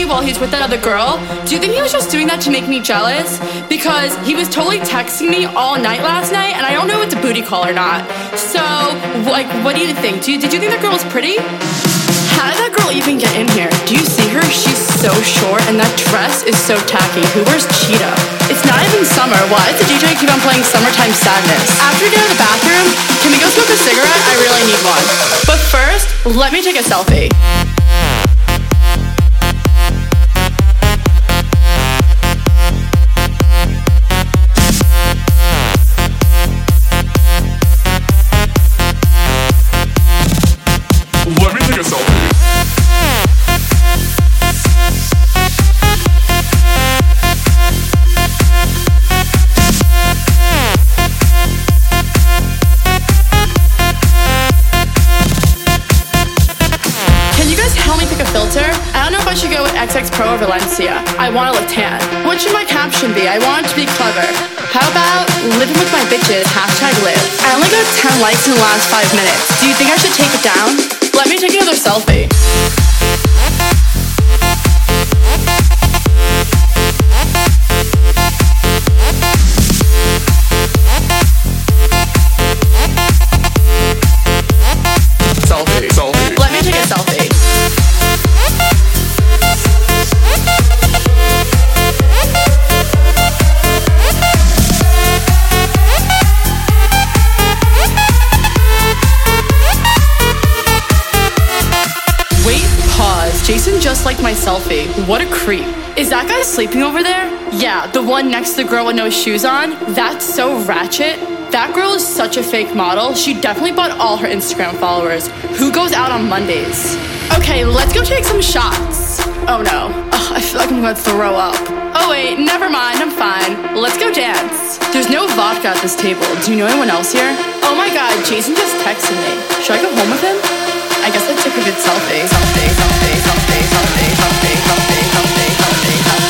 while he's with that other girl. Do you think he was just doing that to make me jealous? Because he was totally texting me all night last night, and I don't know if it's a booty call or not. So, like, what do you think? Did you think that girl was pretty? How did that girl even get in here? Do you see her? She's so short, and that dress is so tacky. Who wears cheetah? It's not even summer. Why does the DJ keep on playing Summertime Sadness? After we get out of the bathroom, can we go smoke a cigarette? I really need one. But first, let me take a selfie. Let me take a selfie. Can you guys help me pick a filter? I don't know if I should go with XX Pro or Valencia. I want to look tan. What should my caption be? I want it to be clever. How about living with my bitches, #live. I only got 10 likes in the last 5 minutes. Do you think I should take it down? Let me take another selfie. Selfie. Let me take a selfie. Wait, pause. Jason just liked my selfie. What a creep. Is that guy sleeping over there? Yeah, the one next to the girl with no shoes on. That's so ratchet. That girl is such a fake model. She definitely bought all her Instagram followers. Who goes out on Mondays? Okay, let's go take some shots. Oh no. Ugh, I feel like I'm gonna throw up. Oh wait, never mind, I'm fine. Let's go dance. There's no vodka at this table. Do you know anyone else here? Oh my god, Jason just texted me. Should I go home with him? I guess I took a good selfie. Selfie.